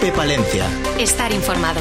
Cope Palencia. Estar informado.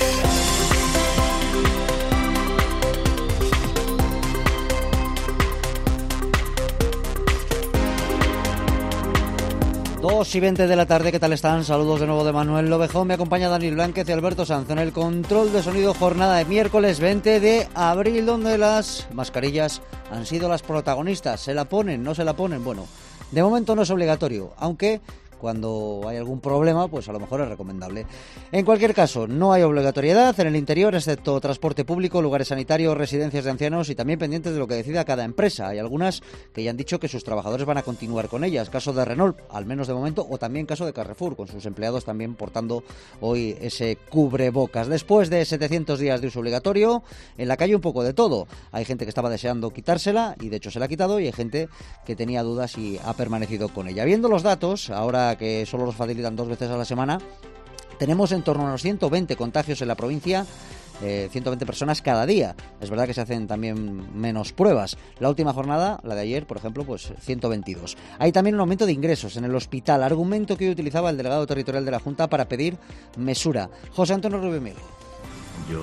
Dos y 20 de la tarde, ¿qué tal están? Saludos de nuevo de Manuel Lobejón, me acompaña Dani Blánquez y Alberto Sanz en el control de sonido, jornada de miércoles 20 de abril, donde las mascarillas han sido las protagonistas. ¿Se la ponen? ¿No se la ponen? Bueno, de momento no es obligatorio, aunque cuando hay algún problema, pues a lo mejor es recomendable. En cualquier caso, no hay obligatoriedad en el interior, excepto transporte público, lugares sanitarios, residencias de ancianos y también pendientes de lo que decida cada empresa. Hay algunas que ya han dicho que sus trabajadores van a continuar con ellas. Caso de Renault, al menos de momento, o también caso de Carrefour, con sus empleados también portando hoy ese cubrebocas. Después de 700 días de uso obligatorio, en la calle un poco de todo. Hay gente que estaba deseando quitársela y de hecho se la ha quitado, y hay gente que tenía dudas y ha permanecido con ella. Viendo los datos, ahora que solo los facilitan 2 veces a la semana, tenemos en torno a unos 120 contagios en la provincia, 120 personas cada día. Es verdad que se hacen también menos pruebas. La última jornada, la de ayer, por ejemplo, pues 122. Hay también un aumento de ingresos en el hospital, argumento que hoy utilizaba el delegado territorial de la Junta para pedir mesura. José Antonio Rubio Miguel. Yo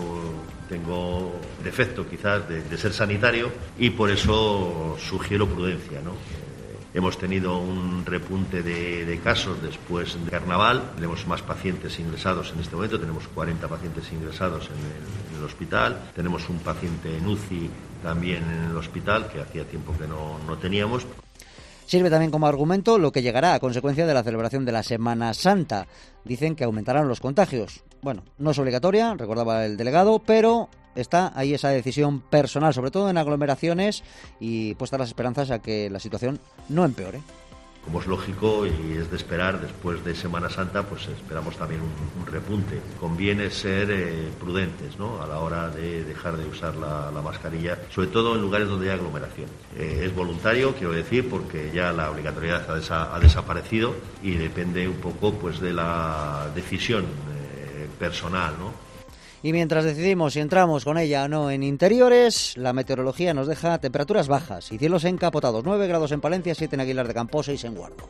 tengo defecto quizás de ser sanitario y por eso sugiero prudencia, ¿no? Hemos tenido un repunte de casos después del carnaval, tenemos más pacientes ingresados en este momento, tenemos 40 pacientes ingresados en el hospital, tenemos un paciente en UCI también en el hospital, que hacía tiempo que no teníamos. Sirve también como argumento lo que llegará a consecuencia de la celebración de la Semana Santa. Dicen que aumentarán los contagios. Bueno, no es obligatoria, recordaba el delegado, pero está ahí esa decisión personal, sobre todo en aglomeraciones, y puestas las esperanzas a que la situación no empeore. Como es lógico y es de esperar, después de Semana Santa, pues esperamos también un repunte. Conviene ser prudentes, ¿no?, a la hora de dejar de usar la mascarilla, sobre todo en lugares donde hay aglomeración. Es voluntario, quiero decir, porque ya la obligatoriedad ha desaparecido y depende un poco pues de la decisión personal, ¿no? Y mientras decidimos si entramos con ella o no en interiores, la meteorología nos deja temperaturas bajas y cielos encapotados. 9 grados en Palencia, 7 en Aguilar de Campo, 6 en Guardo.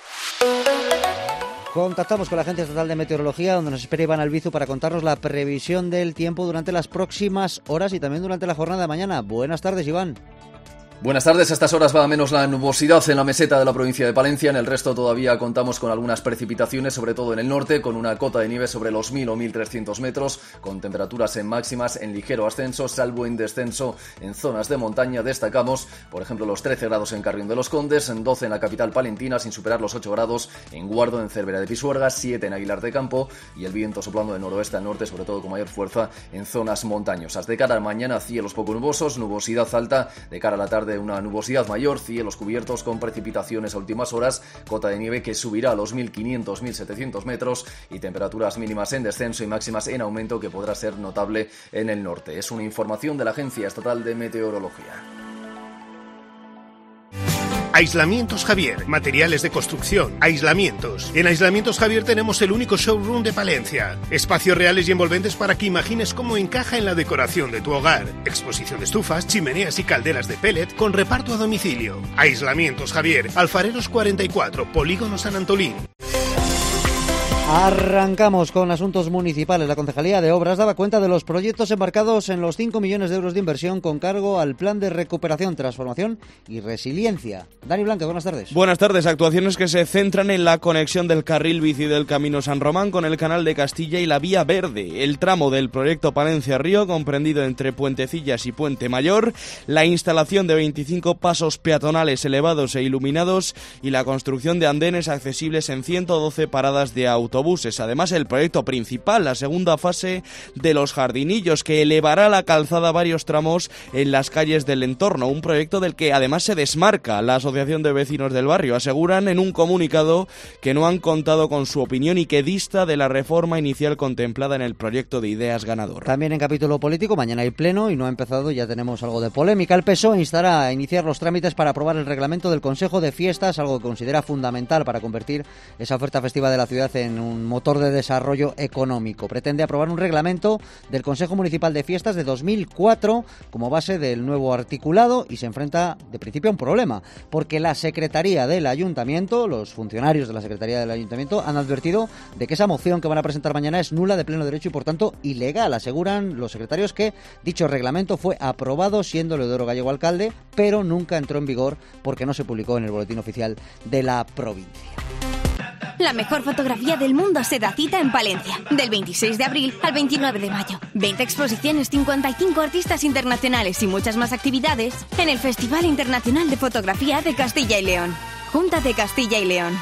Contactamos con la Agencia Estatal de Meteorología, donde nos espera Iván Albizu para contarnos la previsión del tiempo durante las próximas horas y también durante la jornada de mañana. Buenas tardes, Iván. Buenas tardes, a estas horas va a menos la nubosidad en la meseta de la provincia de Palencia. En el resto todavía contamos con algunas precipitaciones, sobre todo en el norte, con una cota de nieve sobre los 1.000 o 1.300 metros, con temperaturas en máximas en ligero ascenso, salvo en descenso en zonas de montaña. Destacamos, por ejemplo, los 13 grados en Carrión de los Condes, 12 en la capital palentina, sin superar los 8 grados en Guardo, en Cervera de Pisuerga, 7 en Aguilar de Campo, y el viento soplando de noroeste al norte, sobre todo con mayor fuerza en zonas montañosas. De cara a mañana, cielos poco nubosos, nubosidad alta. De cara a la tarde, una nubosidad mayor, cielos cubiertos con precipitaciones a últimas horas, cota de nieve que subirá a los 1.500-1.700 metros y temperaturas mínimas en descenso y máximas en aumento que podrá ser notable en el norte. Es una información de la Agencia Estatal de Meteorología. Aislamientos Javier, materiales de construcción, aislamientos. En Aislamientos Javier tenemos el único showroom de Palencia. Espacios reales y envolventes para que imagines cómo encaja en la decoración de tu hogar. Exposición de estufas, chimeneas y calderas de pellet con reparto a domicilio. Aislamientos Javier, Alfareros 44, Polígono San Antolín. Arrancamos con asuntos municipales. La Concejalía de Obras daba cuenta de los proyectos embarcados en los 5 millones de euros de inversión con cargo al Plan de Recuperación, Transformación y Resiliencia. Dani Blanque, buenas tardes. Buenas tardes. Actuaciones que se centran en la conexión del carril bici del Camino San Román con el Canal de Castilla y la Vía Verde, el tramo del proyecto Palencia-Río, comprendido entre Puentecillas y Puente Mayor, la instalación de 25 pasos peatonales elevados e iluminados y la construcción de andenes accesibles en 112 paradas de autobuses. Además, el proyecto principal, la segunda fase de los Jardinillos, que elevará la calzada varios tramos en las calles del entorno. Un proyecto del que además se desmarca la Asociación de Vecinos del Barrio. Aseguran en un comunicado que no han contado con su opinión y que dista de la reforma inicial contemplada en el proyecto de ideas ganador. También en capítulo político, mañana hay pleno y no ha empezado, ya tenemos algo de polémica. El PSOE instará a iniciar los trámites para aprobar el reglamento del Consejo de Fiestas, algo que considera fundamental para convertir esa oferta festiva de la ciudad en un un motor de desarrollo económico. Pretende aprobar un reglamento del Consejo Municipal de Fiestas de 2004 como base del nuevo articulado y se enfrenta de principio a un problema, porque la Secretaría del Ayuntamiento, los funcionarios de la Secretaría del Ayuntamiento han advertido de que esa moción que van a presentar mañana es nula de pleno derecho y por tanto ilegal. Aseguran los secretarios que dicho reglamento fue aprobado siendo Leodoro Gallego alcalde, pero nunca entró en vigor porque no se publicó en el boletín oficial de la provincia. La mejor fotografía del mundo se da cita en Palencia, del 26 de abril al 29 de mayo. 20 exposiciones, 55 artistas internacionales y muchas más actividades en el Festival Internacional de Fotografía de Castilla y León. Junta de Castilla y León.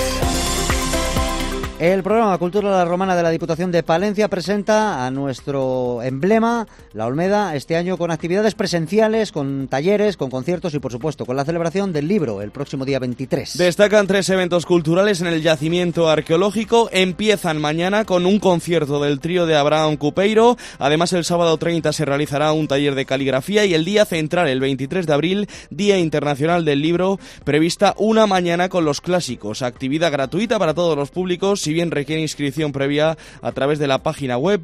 El programa Cultura La Romana de la Diputación de Palencia presenta a nuestro emblema, la Olmeda, este año con actividades presenciales, con talleres, con conciertos y, por supuesto, con la celebración del libro el próximo día 23. Destacan 3 eventos culturales en el yacimiento arqueológico. Empiezan mañana con un concierto del trío de Abraham Cupeiro. Además, el sábado 30 se realizará un taller de caligrafía y el día central, el 23 de abril, Día Internacional del Libro, prevista una mañana con los clásicos. Actividad gratuita para todos los públicos, si bien requiere inscripción previa a través de la página web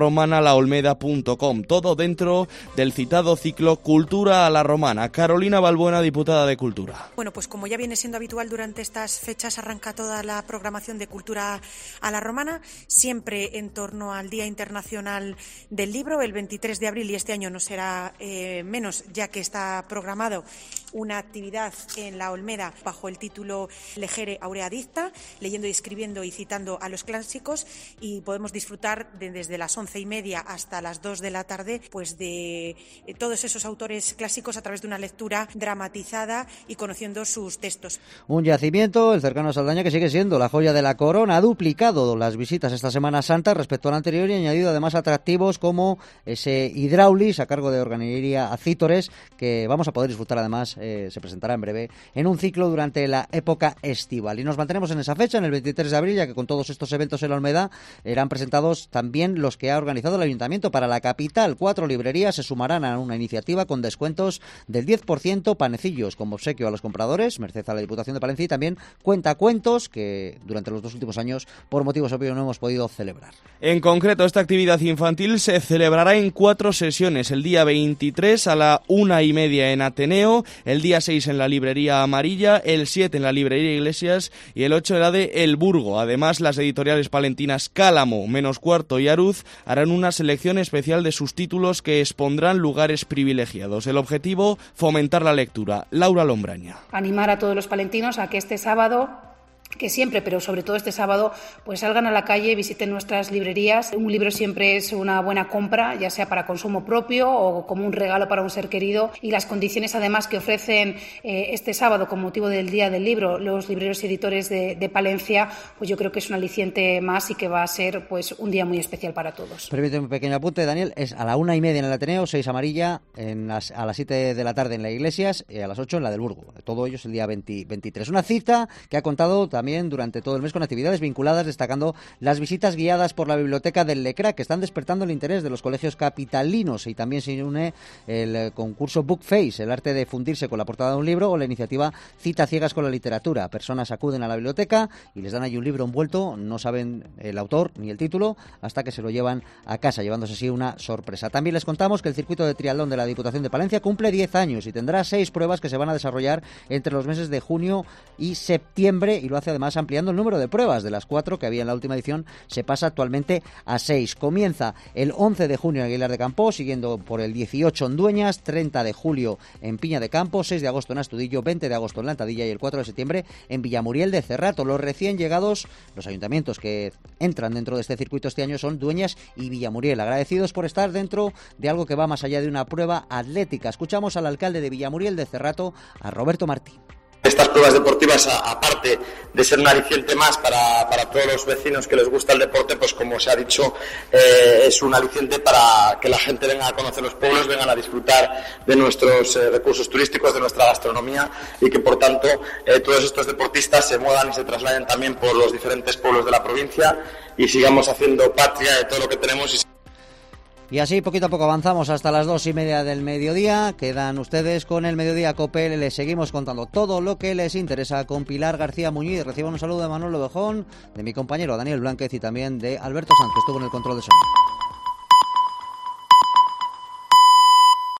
villarromanalaolmeda.com. Todo dentro del citado ciclo Cultura a la Romana. Carolina Balbuena, diputada de Cultura. Bueno, pues como ya viene siendo habitual durante estas fechas, arranca toda la programación de Cultura a la Romana, siempre en torno al Día Internacional del Libro, el 23 de abril, y este año no será menos, ya que está programado una actividad en la Olmeda bajo el título Legere Aurea Dicta, leyendo y escribiendo y citando a los clásicos, y podemos disfrutar desde las 11:30 hasta las 2 de la tarde pues de todos esos autores clásicos a través de una lectura dramatizada y conociendo sus textos. Un yacimiento, el cercano a Saldaña, que sigue siendo la joya de la corona. Ha duplicado las visitas esta Semana Santa respecto al anterior y ha añadido además atractivos como ese hidráulis a cargo de Organería Acítores, que vamos a poder disfrutar además, se presentará en breve en un ciclo durante la época estival. Y nos mantenemos en esa fecha, en el 23 de abril, ya que con todos estos eventos en la Olmeda eran presentados también los que ha organizado el Ayuntamiento para la capital. 4 librerías se sumarán a una iniciativa con descuentos del 10%, panecillos como obsequio a los compradores, merced a la Diputación de Palencia, y también cuentacuentos que durante los 2 últimos años, por motivos obvios, no hemos podido celebrar. En concreto, esta actividad infantil se celebrará en 4 sesiones. El día 23 a la 1:30 en Ateneo, el día 6 en la Librería Amarilla, el 7 en la Librería Iglesias y el 8 en la de El Burgo. Además, las editoriales palentinas Cálamo, Menos Cuarto y Aruz harán una selección especial de sus títulos que expondrán lugares privilegiados. El objetivo, fomentar la lectura. Laura Lombraña. Animar a todos los palentinos a que este sábado, que siempre, pero sobre todo este sábado, pues salgan a la calle, visiten nuestras librerías. Un libro siempre es una buena compra, ya sea para consumo propio o como un regalo para un ser querido, y las condiciones además que ofrecen este sábado con motivo del Día del Libro los libreros y editores de Palencia, pues yo creo que es un aliciente más y que va a ser pues un día muy especial para todos. Permíteme un pequeño apunte, Daniel. Es a la 1:30 en el Ateneo, 6 Amarilla, a las 7 de la tarde en la Iglesias y a las 8 en la del Burgo. Todo ello es el día 23. Una cita que ha contado también durante todo el mes con actividades vinculadas, destacando las visitas guiadas por la biblioteca del Lecra, que están despertando el interés de los colegios capitalinos, y también se une el concurso Book Face, el arte de fundirse con la portada de un libro, o la iniciativa Cita Ciegas con la Literatura. Personas acuden a la biblioteca y les dan allí un libro envuelto, no saben el autor ni el título hasta que se lo llevan a casa, llevándose así una sorpresa. También les contamos que el circuito de triatlón de la Diputación de Palencia cumple 10 años y tendrá 6 pruebas que se van a desarrollar entre los meses de junio y septiembre, y lo hace además ampliando el número de pruebas. De las 4 que había en la última edición se pasa actualmente a 6. Comienza el 11 de junio en Aguilar de Campo, siguiendo por el 18 en Dueñas, 30 de julio en Piña de Campo, 6 de agosto en Astudillo, 20 de agosto en Lantadilla y el 4 de septiembre en Villamuriel de Cerrato. Los recién llegados, los ayuntamientos que entran dentro de este circuito este año son Dueñas y Villamuriel, agradecidos por estar dentro de algo que va más allá de una prueba atlética. Escuchamos al alcalde de Villamuriel de Cerrato, a Roberto Martín. Estas pruebas deportivas, aparte de ser un aliciente más para todos los vecinos que les gusta el deporte, pues como se ha dicho, es un aliciente para que la gente venga a conocer los pueblos, vengan a disfrutar de nuestros recursos turísticos, de nuestra gastronomía, y que por tanto todos estos deportistas se muevan y se trasladen también por los diferentes pueblos de la provincia y sigamos haciendo patria de todo lo que tenemos. Y así poquito a poco avanzamos hasta las 2:30 del mediodía. Quedan ustedes con el Mediodía COPE. Les seguimos contando todo lo que les interesa con Pilar García Muñiz. Reciban un saludo de Manuel Lobejón, de mi compañero Daniel Blánquez y también de Alberto Sanz, que estuvo en el control de sonido.